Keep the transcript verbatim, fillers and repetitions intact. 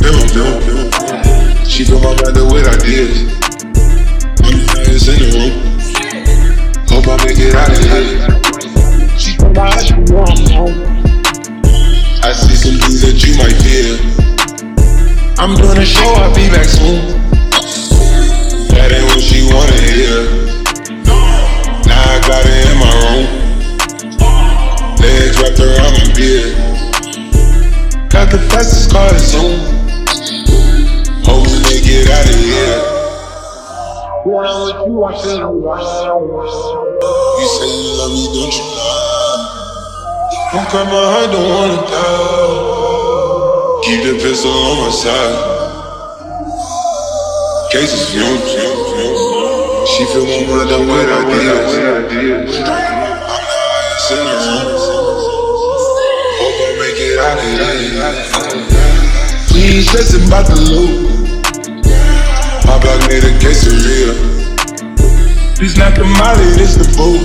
film, film, film. She fill my mind up with ideas. It's in the room. Hope I make it out of here. She from my eyes, from where I'm home. I see some things that you might fear. I'm doing a show, I'll be back soon. That ain't what she wanna hear. Now I got it in my room. Legs wrapped around my beard. Got the fastest car to Zoom. Hoping they get out of here. When I'm with you, I feel the rush. You say you love me, don't you know? Don't cry my heart, don't wanna die. Keep the pistol on my side. Cases fumes. She feel my mind up with ideas. I'm the highest in the room. Hope I make it out of here. We ain't stressing about the loot. My block made a quesadilla. Please not the molly, this the boat.